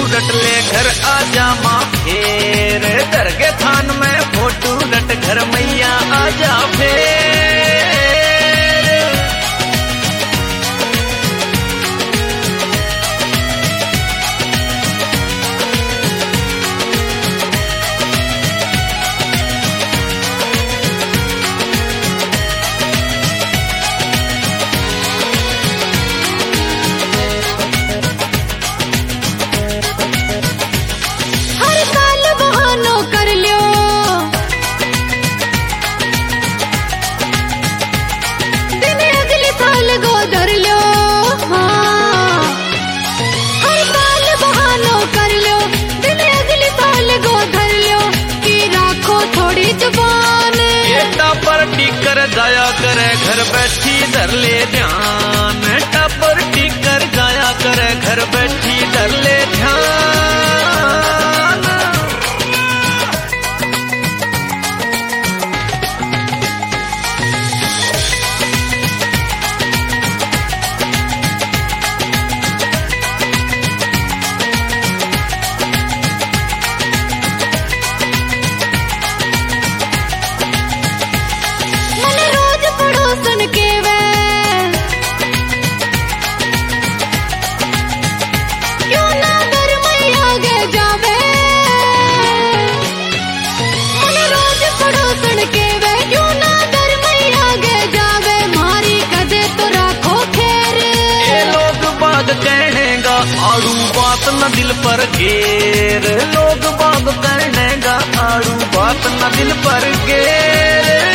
रट ले घर आजा माँ फेर, दरगे थान में फोटो रट घर मैया आजा फेर। टिकर जाया करे घर बैठी धर ले ध्यान, टपर टिकर जाया करे घर बैठी धर ले ध्यान। आड़ू बात न दिल पर गेर, लोग बाग कहनेगा आड़ू बात न दिल पर गेर।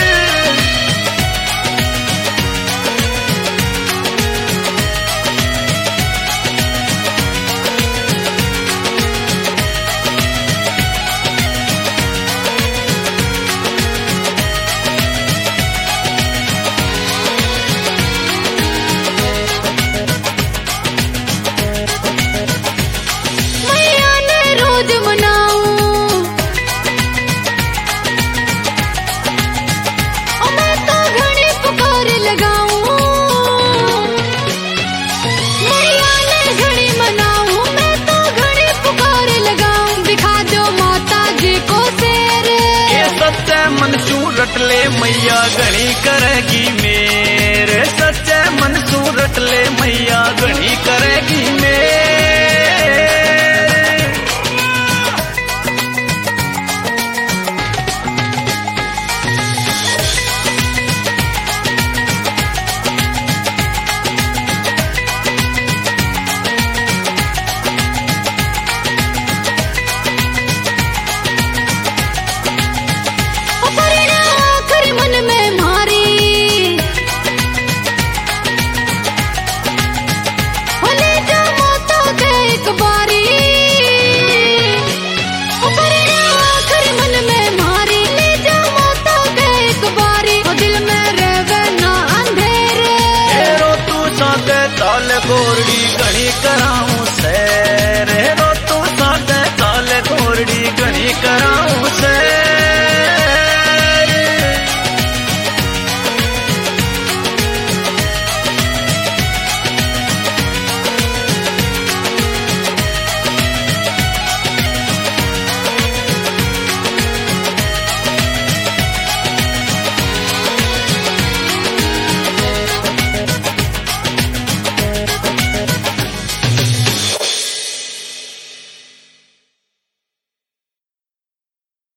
रट ले मैया गणी करेगी मेरे, सच्चे मन सू रट ले मैया गणी करेगी मेरे। गोरड़ी